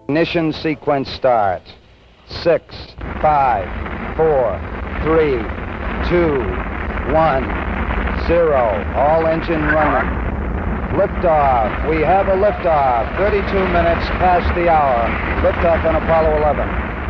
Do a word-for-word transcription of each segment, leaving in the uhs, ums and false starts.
Ignition sequence start. Six, five, four, three, two, one, zero. All engine running. Liftoff. We have a liftoff. thirty-two minutes past the hour. Liftoff on Apollo eleven.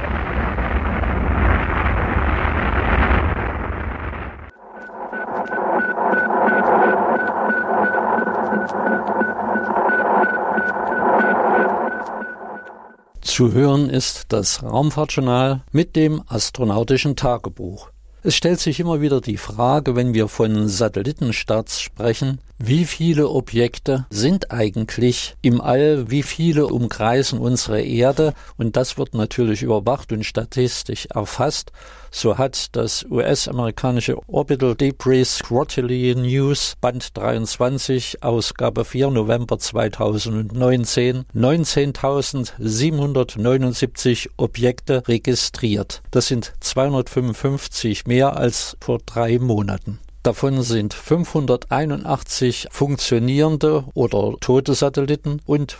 Zu hören ist das Raumfahrtjournal mit dem astronautischen Tagebuch. Es stellt sich immer wieder die Frage, wenn wir von Satellitenstarts sprechen, wie viele Objekte sind eigentlich im All, wie viele umkreisen unsere Erde, und das wird natürlich überwacht und statistisch erfasst. So hat das U S-amerikanische Orbital Debris Quarterly News Band dreiundzwanzig, Ausgabe vier, November zweitausendneunzehn, neunzehntausendsiebenhundertneunundsiebzig Objekte registriert. Das sind zweihundertfünfundfünfzig mehr als vor drei Monaten. Davon sind fünfhunderteinundachtzig funktionierende oder tote Satelliten und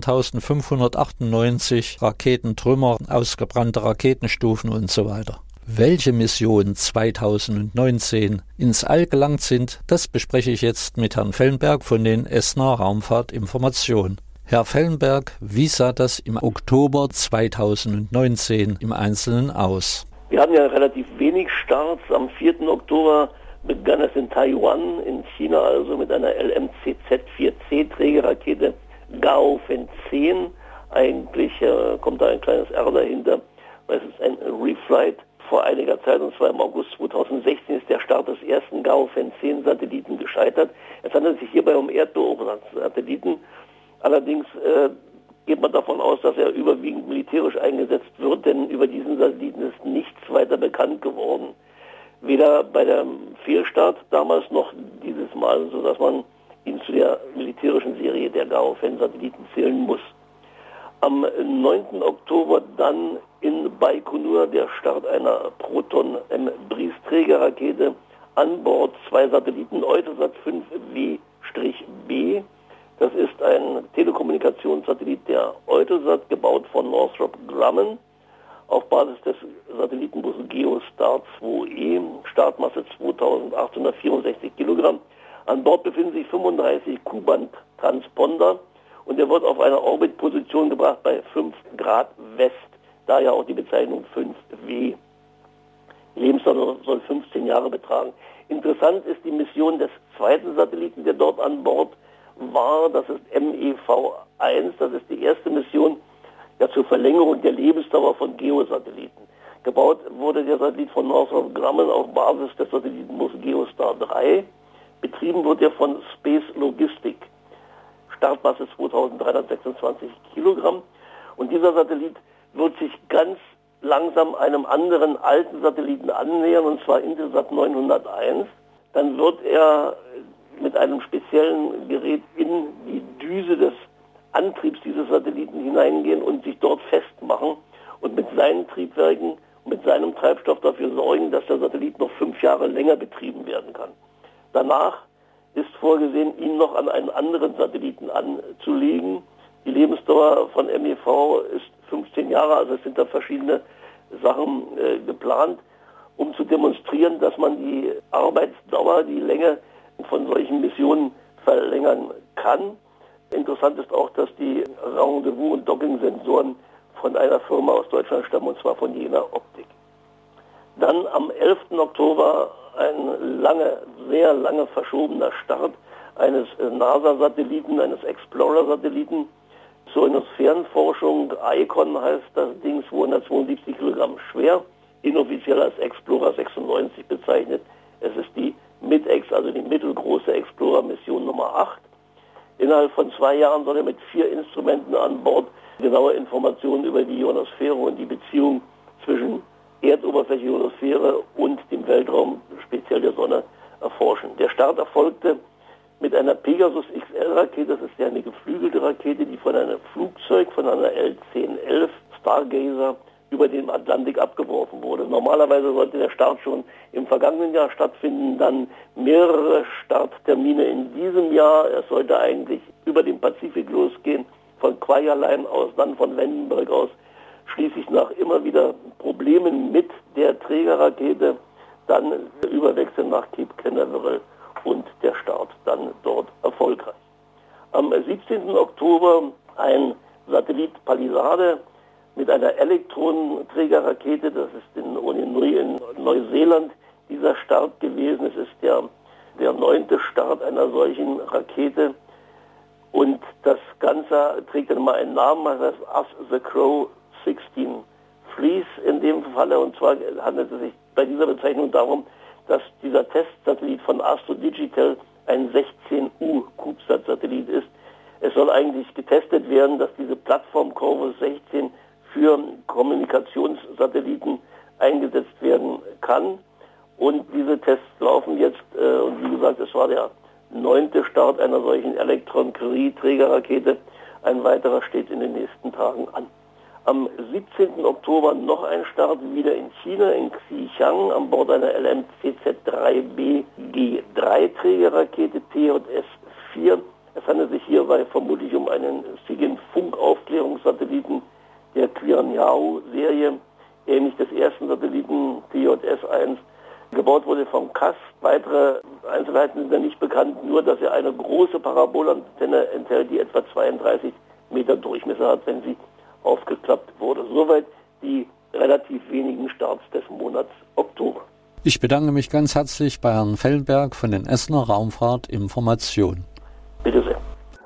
vierzehntausendfünfhundertachtundneunzig Raketentrümmer, ausgebrannte Raketenstufen und so weiter. Welche Missionen zweitausendneunzehn ins All gelangt sind, das bespreche ich jetzt mit Herrn Fellenberg von den ESNA Raumfahrtinformation. Herr Fellenberg, wie sah das im Oktober zweitausendneunzehn im Einzelnen aus? Wir haben ja relativ wenig Starts. Am vierten Oktober begann es in Taiwan, in China also, mit einer L M C Z vier C Trägerrakete Gaofen zehn. Eigentlich äh, kommt da ein kleines R dahinter, weil es ist ein Reflight. Vor einiger Zeit, und zwar im August zweitausendsechzehn, ist der Start des ersten Gaofen zehn Satelliten gescheitert. Es handelt sich hierbei um Erdbeobachtungs-Satelliten. Allerdings äh, geht man davon aus, dass er überwiegend militärisch eingesetzt wird, denn über diesen Satelliten ist nichts weiter bekannt geworden. Weder bei dem Fehlstart damals noch dieses Mal, sodass man ihn zu der militärischen Serie der Gaofen-Satelliten zählen muss. Am neunten Oktober dann in Baikonur der Start einer Proton-M-Bris-Trägerrakete, an Bord zwei Satelliten, Eutelsat fünf W B. Das ist ein Telekommunikationssatellit der Eutelsat, gebaut von Northrop Grumman, auf Basis des Satellitenbusses GeoStar zwei E, Startmasse zweitausendachthundertvierundsechzig Kilogramm. An Bord befinden sich fünfunddreißig Q-Band-Transponder und er wird auf eine Orbitposition gebracht bei fünf Grad West, daher auch die Bezeichnung fünf W. Die Lebensdauer soll fünfzehn Jahre betragen. Interessant ist die Mission des zweiten Satelliten, der dort an Bord war. Das ist M E V eins. Das ist die erste Mission ja, zur Verlängerung der Lebensdauer von Geosatelliten. Gebaut wurde der Satellit von Northrop Grumman auf Basis des Satellitenbusses GeoStar drei. Betrieben wird er von Space Logistic. Startmasse zweitausenddreihundertsechsundzwanzig Kilogramm. Und dieser Satellit wird sich ganz langsam einem anderen alten Satelliten annähern, und zwar Intelsat neunhunderteins. Dann wird er mit einem speziellen Gerät in die Düse des Antriebs dieses Satelliten hineingehen und sich dort festmachen und mit seinen Triebwerken, mit seinem Treibstoff dafür sorgen, dass der Satellit noch fünf Jahre länger betrieben werden kann. Danach ist vorgesehen, ihn noch an einen anderen Satelliten anzulegen. Die Lebensdauer von M E V ist fünfzehn Jahre, also es sind da verschiedene Sachen äh, geplant, um zu demonstrieren, dass man die Arbeitsdauer, die Länge von solchen Missionen verlängern kann. Interessant ist auch, dass die Rendezvous- und Docking-Sensoren von einer Firma aus Deutschland stammen, und zwar von Jena Optik. Dann am elften Oktober ein lange, sehr lange verschobener Start eines NASA-Satelliten, eines Explorer-Satelliten zur Ionosphärenforschung. ICON heißt das Ding, zweihundertzweiundsiebzig Kilogramm schwer, inoffiziell als Explorer sechsundneunzig bezeichnet. Es ist die Mid-Ex, also die mittelgroße Explorer-Mission Nummer acht. Innerhalb von zwei Jahren soll er mit vier Instrumenten an Bord genaue Informationen über die Ionosphäre und die Beziehung zwischen Erdoberfläche, Ionosphäre und dem Weltraum, speziell der Sonne, erforschen. Der Start erfolgte mit einer Pegasus X L-Rakete, das ist ja eine geflügelte Rakete, die von einem Flugzeug, von einer L zehn elf Stargazer über den Atlantik abgeworfen wurde. Normalerweise sollte der Start schon im vergangenen Jahr stattfinden, dann mehrere Starttermine in diesem Jahr. Es sollte eigentlich über den Pazifik losgehen, von Kwajalein aus, dann von Vandenberg aus, schließlich nach immer wieder Problemen mit der Trägerrakete, dann überwechseln nach Cape Canaveral und der Start dann dort erfolgreich. Am siebzehnten Oktober ein Satellit Palisade mit einer Elektronenträgerrakete, das ist in Onenui in Neuseeland dieser Start gewesen. Es ist der, der neunte Start einer solchen Rakete und das Ganze trägt dann mal einen Namen, das heißt As the Crow sechzehn Fleece in dem Falle, und zwar handelt es sich bei dieser Bezeichnung darum, dass dieser Testsatellit von Astro Digital ein sechzehn U CubeSat-Satellit ist. Es soll eigentlich getestet werden, dass diese Plattform Corvus sechzehn für Kommunikationssatelliten eingesetzt werden kann. Und diese Tests laufen jetzt, äh, und wie gesagt, es war der neunte Start einer solchen Elektron-Curie-Trägerrakete. Ein weiterer steht in den nächsten Tagen an. Am siebzehnten Oktober noch ein Start, wieder in China, in Xichang, an Bord einer L M C Z drei B G drei Trägerrakete T J S vier. Es handelt sich hierbei vermutlich um einen SIGINT-Funkaufklärungssatelliten der Quirniao-Serie, ähnlich des ersten Satelliten T J S eins. Gebaut wurde vom C A S. Weitere Einzelheiten sind ja nicht bekannt, nur dass er eine große Parabolantenne enthält, die etwa zweiunddreißig Meter Durchmesser hat, wenn sie aufgeklappt wurde. Soweit die relativ wenigen Starts des Monats Oktober. Ich bedanke mich ganz herzlich bei Herrn Fellenberg von den Essener Raumfahrtinformationen.